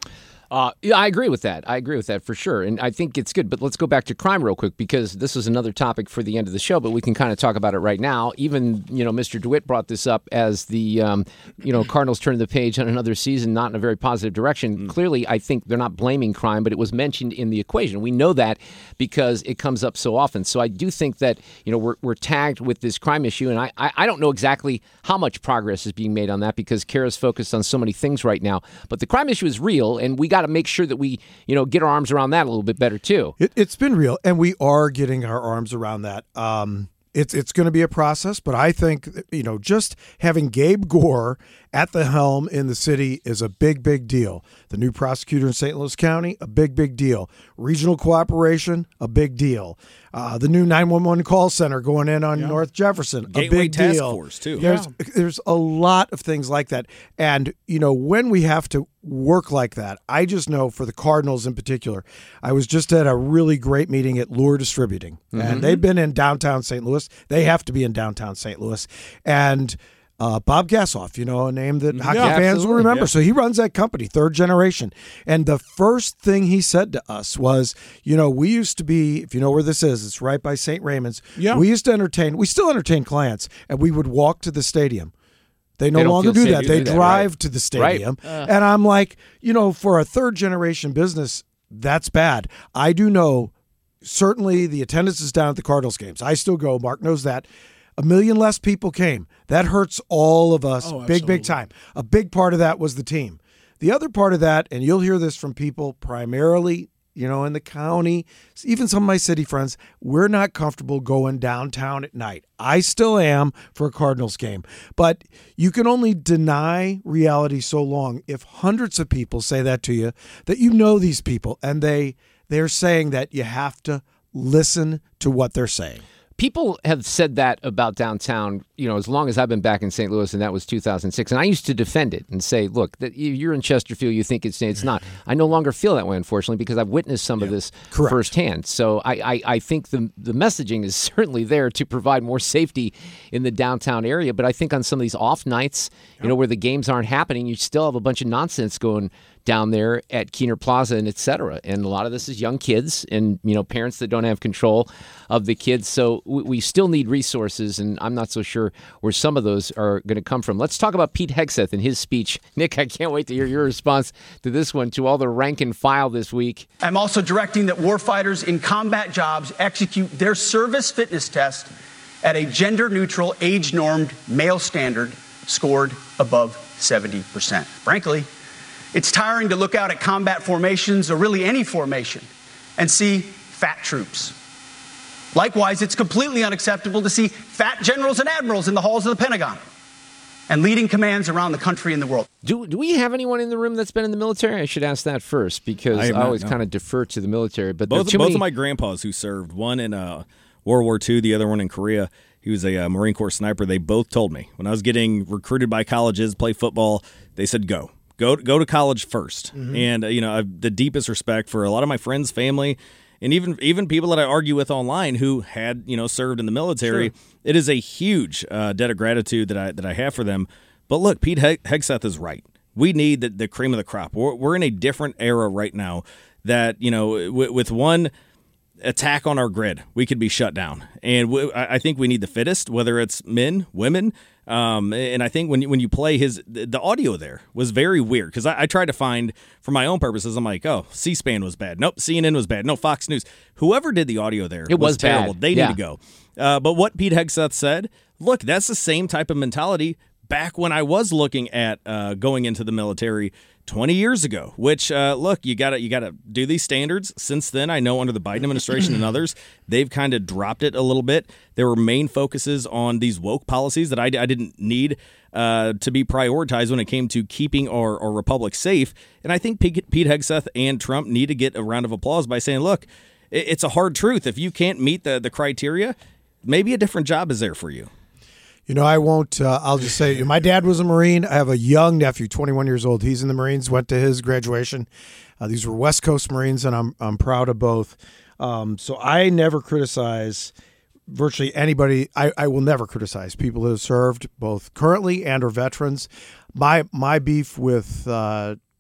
Uh, yeah, I agree with that. I agree with that for sure. And I think it's good. But let's go back to crime real quick, because this is another topic for the end of the show, but we can kind of talk about it right now. Even, you know, Mister DeWitt brought this up as the, um, you know, Cardinals turned the page on another season, not in a very positive direction. Mm. Clearly, I think they're not blaming crime, but it was mentioned in the equation. We know that because it comes up so often. So I do think that, you know, we're, we're tagged with this crime issue. And I, I, I don't know exactly how much progress is being made on that, because Kara's focused on so many things right now. But the crime issue is real, and we got to make sure that we, you know, get our arms around that a little bit better too. It, it's been real, and we are getting our arms around that. Um, it's it's going to be a process, but I think, you know, just having Gabe Gore at the helm in the city is a big, big deal. The new prosecutor in Saint Louis County, a big, big deal. Regional cooperation, a big deal. Uh, the new nine one one call center going in on yeah. North Jefferson, Gateway a big task deal. Force too. There's Yeah. there's a lot of things like that, and you know, when we have to work like that, I just know for the Cardinals in particular, I was just at a really great meeting at Lure Distributing, mm-hmm. and they've been in downtown Saint Louis. They have to be in downtown Saint Louis, and. Uh, Bob Gassoff, you know, a name that hockey yeah, fans will remember. Yeah. So he runs that company, third generation. And the first thing he said to us was, you know, we used to be, if you know where this is, it's right by Saint Raymond's. Yeah. We used to entertain, we still entertain clients, and we would walk to the stadium. They no They don't longer feel do safe that. to They do that, drive right. to the stadium. Right. Uh. And I'm like, you know, for a third generation business, that's bad. I do know, certainly the attendance is down at the Cardinals games. I still go. Mark knows that. A million less people came. That hurts all of us Oh, big, big absolutely. time. A big part of that was the team. The other part of that, and you'll hear this from people primarily, you know, in the county, even some of my city friends, we're not comfortable going downtown at night. I still am for a Cardinals game. But you can only deny reality so long if hundreds of people say that to you, that you know these people, and they they're saying that you have to listen to what they're saying. People have said that about downtown, you know, as long as I've been back in Saint Louis, and that was two thousand six. And I used to defend it and say, look, that you're in Chesterfield, you think it's it's not. I no longer feel that way, unfortunately, because I've witnessed some Yeah, of this correct. firsthand. So I, I, I think the the messaging is certainly there to provide more safety in the downtown area. But I think on some of these off nights, you know, where the games aren't happening, you still have a bunch of nonsense going down there at Keener Plaza and et cetera. And a lot of this is young kids and, you know, parents that don't have control of the kids. So we, we still need resources, and I'm not so sure where some of those are going to come from. Let's talk about Pete Hegseth and his speech. Nick, I can't wait to hear your response to this one, to all the rank and file this week. I'm also directing that warfighters in combat jobs execute their service fitness test at a gender-neutral, age-normed male standard scored above seventy percent. Frankly, it's tiring to look out at combat formations, or really any formation, and see fat troops. Likewise, it's completely unacceptable to see fat generals and admirals in the halls of the Pentagon and leading commands around the country and the world. Do do we have anyone in the room that's been in the military? I should ask that first, because I I, have not, always no. kind of defer to the military. But there are Both, too both many... of my grandpas who served, one in uh, World War Two, the other one in Korea. He was a uh, Marine Corps sniper. They both told me when I was getting recruited by colleges, play football, they said, go. Go go to college first. Mm-hmm. And, uh, you know, I've the deepest respect for a lot of my friends, family, and even even people that I argue with online who had, you know, served in the military. Sure. It is a huge uh, debt of gratitude that I that I have for them. But look, Pete Hegseth is right. We need the, the cream of the crop. We're, we're in a different era right now that, you know, w- with one attack on our grid, we could be shut down. And w- I think we need the fittest, whether it's men, women. Um, and I think when you, when you play his, the audio there was very weird, because I, I tried to find, for my own purposes, I'm like, oh, C-SPAN was bad. Nope, C N N was bad. No, Fox News. Whoever did the audio there It was terrible. bad. They Yeah. need to go. Uh, but what Pete Hegseth said, look, that's the same type of mentality back when I was looking at uh, going into the military twenty years ago, which, uh, look, you gotta you gotta do these standards. Since then, I know under the Biden administration and others, they've kind of dropped it a little bit. There were main focuses on these woke policies that I, I didn't need uh, to be prioritized when it came to keeping our, our republic safe. And I think Pete, Pete Hegseth and Trump need to get a round of applause by saying, look, it, it's a hard truth. If you can't meet the, the criteria, maybe a different job is there for you. You know, I won't, uh, I'll just say, my dad was a Marine. I have a young nephew, twenty-one years old. He's in the Marines, went to his graduation. Uh, these were West Coast Marines, and I'm I'm proud of both. Um, so I never criticize virtually anybody. I, I will never criticize people who have served, both currently and or veterans. My my beef with uh,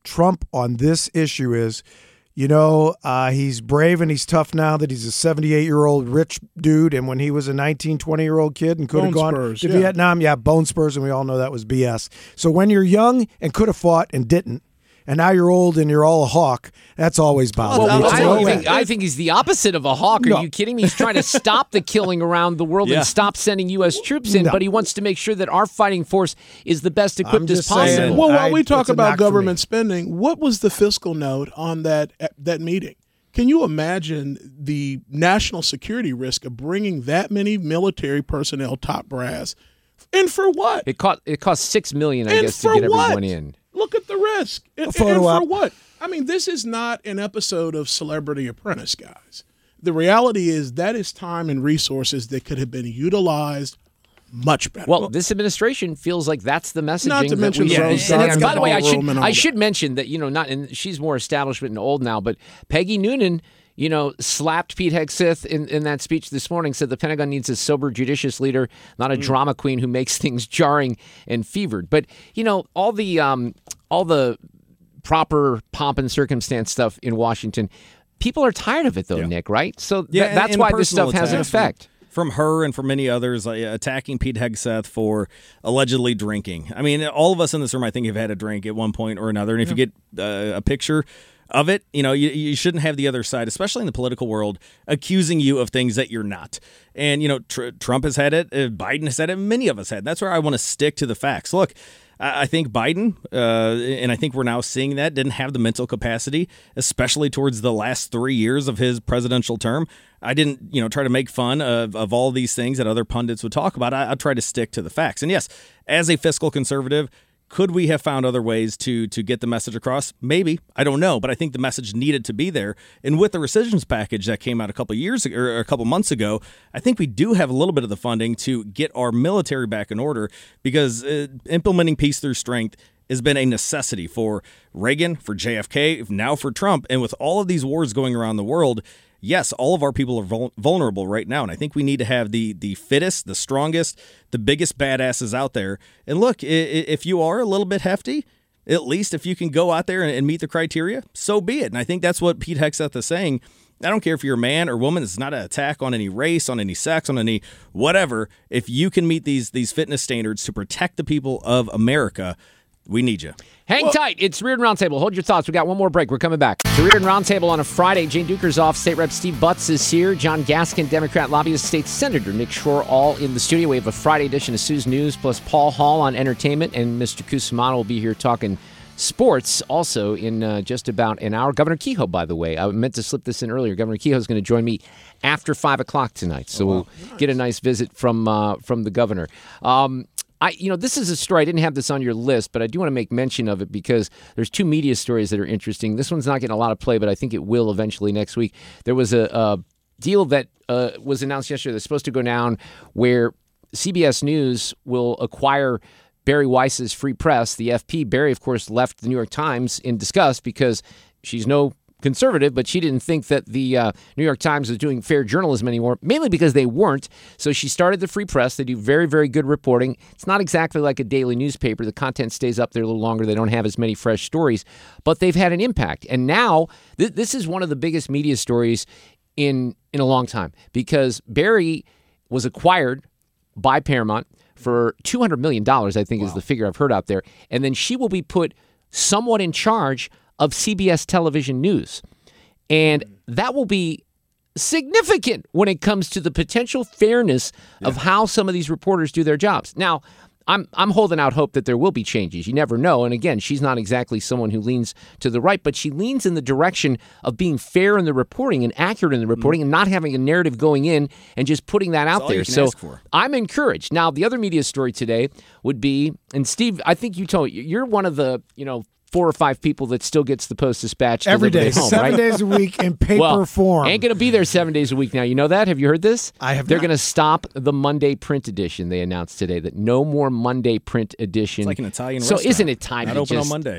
Trump on this issue is, you know, uh, he's brave and he's tough now that he's a seventy-eight-year-old rich dude, and when he was a nineteen, twenty-year-old kid and could have gone spurs, to yeah. Vietnam, yeah, bone spurs, and we all know that was B S. So when you're young and could have fought and didn't, and now you're old and you're all a hawk, that's always bothered well, me. I, don't So- think, I think he's the opposite of a hawk. Are No. you kidding me? He's trying to stop the killing around the world Yeah. and stop sending U S troops in, No. but he wants to make sure that our fighting force is the best equipped as just saying- possible. Well, while I- we talk it's a about knock for me. government spending, what was the fiscal note on that that meeting? Can you imagine the national security risk of bringing that many military personnel, top brass, and for what? It cost it cost six million, I And guess, to for get what? everyone in. Look at the risk. And, and photo for op. what? I mean, this is not an episode of Celebrity Apprentice, guys. The reality is that is time and resources that could have been utilized much better. Well, this administration feels like that's the messaging. Not to that mention we, Rose and, Garden, and by the way, I should ballroom and all I that. should mention that you know not and she's more establishment and old now, but Peggy Noonan, you know, slapped Pete Hegseth in, in that speech this morning. Said the Pentagon needs a sober, judicious leader, not a Mm. drama queen who makes things jarring and fevered. But you know, all the um, all the proper pomp and circumstance stuff in Washington. People are tired of it, though, Nick. Right? So Yeah, tha- and- that's and why this personal stuff has an attacks effect. From her and from many others, uh, attacking Pete Hegseth for allegedly drinking. I mean, all of us in this room, I think, have had a drink at one point or another. And if you get uh, a picture of it, you know, you, you shouldn't have the other side, especially in the political world, accusing you of things that you're not. And, you know, tr- Trump has had it. Uh, Biden has had it. Many of us had. That's where I want to stick to the facts. Look, I I think Biden, uh, and I think we're now seeing that, didn't have the mental capacity, especially towards the last three years of his presidential term. I didn't, you know, try to make fun of, of all these things that other pundits would talk about. I, I try to stick to the facts. And yes, as a fiscal conservative, could we have found other ways to to get the message across? Maybe. I don't know. But I think the message needed to be there. And with the rescissions package that came out a couple years ago, or a couple months ago, I think we do have a little bit of the funding to get our military back in order, because uh, implementing peace through strength has been a necessity for Reagan, for J F K, now for Trump. And with all of these wars going around the world, yes, all of our people are vul- vulnerable right now, and I think we need to have the the fittest, the strongest, the biggest badasses out there. And look, i- i- if you are a little bit hefty, at least if you can go out there and, and meet the criteria, so be it. And I think that's what Pete Hegseth is saying. I don't care if you're a man or woman. It's not an attack on any race, on any sex, on any whatever. If you can meet these these fitness standards to protect the people of America, we need you. Hang tight. It's Reardon Roundtable. Hold your thoughts. We got one more break. We're coming back. The Reardon Roundtable on a Friday. Jane Duker's off. State Rep Steve Butts is here. John Gaskin, Democrat lobbyist, State Senator Nick Shore, all in the studio. We have a Friday edition of Sue's News, plus Paul Hall on entertainment, and Mister Cusimano will be here talking sports also in uh, just about an hour. Governor Kehoe, by the way, I meant to slip this in earlier. Governor Kehoe is going to join me after five o'clock tonight, so we'll get a nice visit from uh, from the governor. Um, I, you know, this is a story. I didn't have this on your list, but I do want to make mention of it because there's two media stories that are interesting. This one's not getting a lot of play, but I think it will eventually next week. There was a, a deal that uh, was announced yesterday that's supposed to go down where C B S News will acquire Bari Weiss's Free Press, the F P. Bari, of course, left the New York Times in disgust because she's no conservative, but she didn't think that the uh, New York Times was doing fair journalism anymore, mainly because they weren't. So she started the Free Press. They do very, very good reporting. It's not exactly like a daily newspaper. The content stays up there a little longer. They don't have as many fresh stories, but they've had an impact. And now th- this is one of the biggest media stories in in a long time because Bari was acquired by Paramount for two hundred million dollars, I think wow. is the figure I've heard out there. And then she will be put somewhat in charge of C B S television news. And that will be significant when it comes to the potential fairness yeah. of how some of these reporters do their jobs. Now, I'm I'm holding out hope that there will be changes. You never know. And again, she's not exactly someone who leans to the right, but she leans in the direction of being fair in the reporting and accurate in the reporting mm. and not having a narrative going in and just putting that That's out there. So I'm encouraged. Now, the other media story today would be, and Steve, I think you told you're one of the, you know, four or five people that still gets the Post-Dispatch every day, home, seven right? days a week in paper well, form. Ain't going to be there seven days a week now. You know that? Have you heard this? I have They're not. going to stop the Monday print edition. They announced today that no more Monday print edition. It's like an Italian so restaurant. isn't it time Not to open just, on Monday.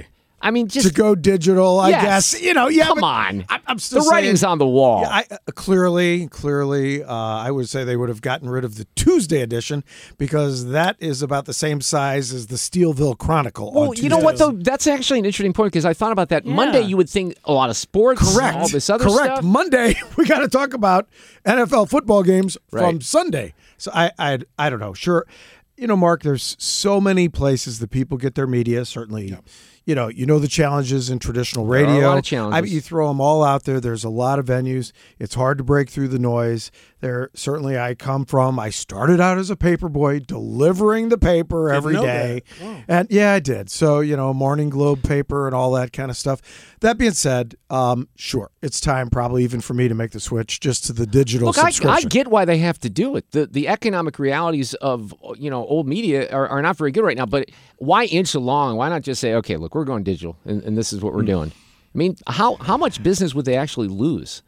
I mean, just to go digital, I yes. guess. You know, yeah. Come but on. I, I'm still the writing's saying, on the wall. Yeah, I, uh, clearly, clearly, uh, I would say they would have gotten rid of the Tuesday edition because that is about the same size as the Steelville Chronicle. Well, on you know what, though? That's actually an interesting point because I thought about that. Yeah. Monday, you would think a lot of sports, Correct. all this other Correct. stuff. Monday, we got to talk about N F L football games Right. from Sunday. So I, I, I don't know. Sure, you know, Mark. There's so many places that people get their media. Certainly, yeah. you know, you know the challenges in traditional radio. There are a lot of challenges. I mean, you throw them all out there. There's a lot of venues. It's hard to break through the noise. There certainly, I come from. I started out as a paper boy, delivering the paper Didn't every know day, that. Oh. and yeah, I did. So you know, Morning Globe paper and all that kind of stuff. That being said, um, sure, it's time probably even for me to make the switch just to the digital Look, I, subscription. I get why they have to do it. The the economic realities of you know old media are, are not very good right now. But why inch along? Why not just say, okay, look, we're going digital, and, and this is what we're Mm. doing? I mean, how how much business would they actually lose?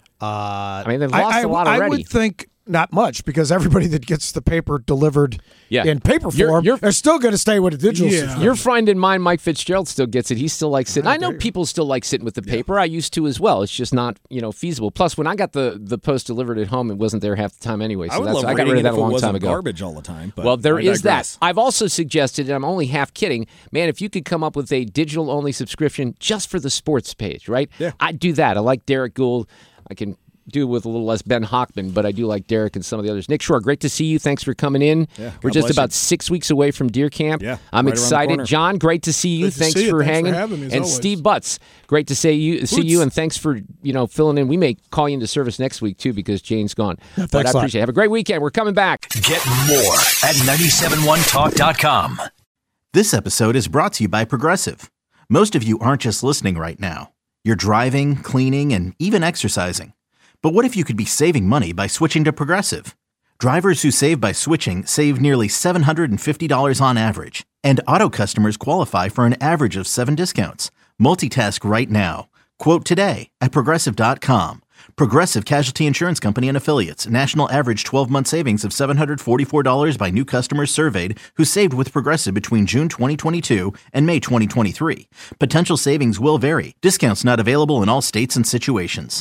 Uh, I mean, they've lost I, a lot I already. would think not much because everybody that gets the paper delivered Yeah. in paper You're- form, you're- they're still going to stay with a digital subscription. Your friend and mine, Mike Fitzgerald, still gets it. He still likes sitting. I know people still like sitting with the paper. I used to as well. It's just not, you know, feasible. Plus, when I got the, the Post delivered at home, it wasn't there half the time anyway. So I would that's love I got reading rid of it that if a long it wasn't time ago. garbage all the time. But well, there I is digress. that. I've also suggested, and I'm only half kidding, man, if you could come up with a digital only subscription just for the sports page, right? Yeah. I'd do that. I like Derek Gould. I can do with a little less Ben Hochman, but I do like Derek and some of the others. Nick Shore, great to see you. Thanks for coming in. Yeah, We're God just bless about you. six weeks away from Deer Camp. Yeah, I'm right around the excited. corner. John, great to see you. Good to Thanks see you. for Thanks for hanging. having me, as and always. Steve Butts, great to see you. See Boots. you, and thanks for you know filling in. We may call you into service next week too because Jane's gone. Yeah, but thanks I a lot. appreciate it. Have a great weekend. We're coming back. Get more at nine seven one talk dot com. This episode is brought to you by Progressive. Most of you aren't just listening right now. You're driving, cleaning, and even exercising. But what if you could be saving money by switching to Progressive? Drivers who save by switching save nearly seven hundred fifty dollars on average. And auto customers qualify for an average of seven discounts. Multitask right now. Quote today at Progressive dot com. Progressive Casualty Insurance Company and Affiliates. National average twelve-month savings of seven hundred forty-four dollars by new customers surveyed who saved with Progressive between June twenty twenty-two and May twenty twenty-three. Potential savings will vary. Discounts not available in all states and situations.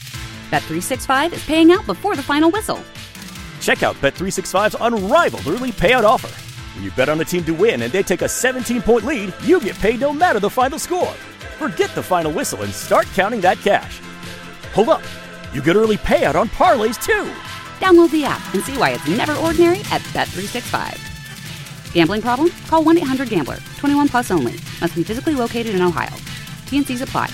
Bet three sixty-five is paying out before the final whistle. Check out Bet three sixty-five's unrivaled early payout offer. When you bet on a team to win and they take a seventeen-point lead, you get paid no matter the final score. Forget the final whistle and start counting that cash. Hold up. You get early payout on parlays, too. Download the app and see why it's never ordinary at Bet three sixty-five. Gambling problem? Call one eight hundred gambler. twenty-one plus only. Must be physically located in Ohio. T and C's apply.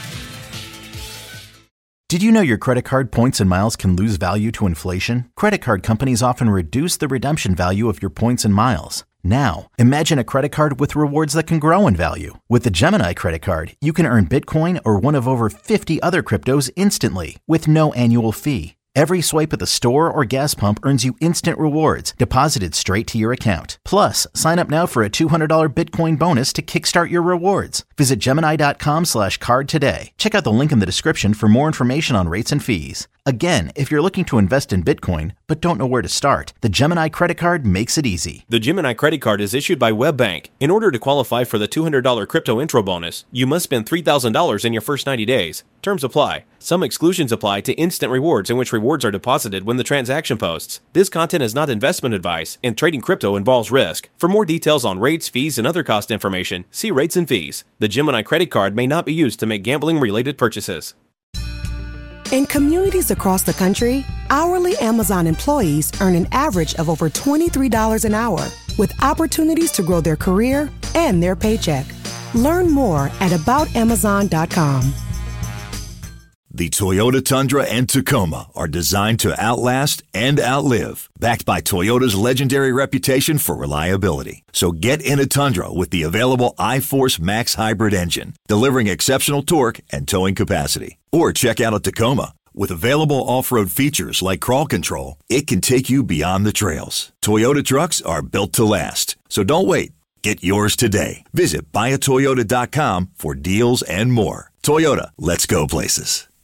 Did you know your credit card points and miles can lose value to inflation? Credit card companies often reduce the redemption value of your points and miles. Now, imagine a credit card with rewards that can grow in value. With the Gemini credit card, you can earn Bitcoin or one of over fifty other cryptos instantly with no annual fee. Every swipe at the store or gas pump earns you instant rewards deposited straight to your account. Plus, sign up now for a two hundred dollars Bitcoin bonus to kickstart your rewards. Visit Gemini.com slash card today. Check out the link in the description for more information on rates and fees. Again, if you're looking to invest in Bitcoin but don't know where to start, the Gemini credit card makes it easy. The Gemini credit card is issued by WebBank. In order to qualify for the two hundred dollars crypto intro bonus, you must spend three thousand dollars in your first ninety days. Terms apply. Some exclusions apply to instant rewards, in which rewards are deposited when the transaction posts. This content is not investment advice, and trading crypto involves risk. For more details on rates, fees, and other cost information, see rates and fees. The Gemini credit card may not be used to make gambling-related purchases. In communities across the country, hourly Amazon employees earn an average of over twenty-three dollars an hour, with opportunities to grow their career and their paycheck. Learn more at about amazon dot com. The Toyota Tundra and Tacoma are designed to outlast and outlive, backed by Toyota's legendary reputation for reliability. So get in a Tundra with the available iForce Max hybrid engine, delivering exceptional torque and towing capacity. Or check out a Tacoma. With available off-road features like crawl control, it can take you beyond the trails. Toyota trucks are built to last. So don't wait. Get yours today. Visit buy a toyota dot com for deals and more. Toyota, let's go places.